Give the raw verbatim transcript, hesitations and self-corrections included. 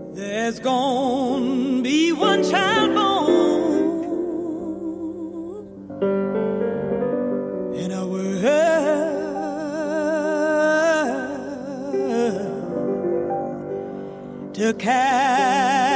There's gonna be one child born in a world to carry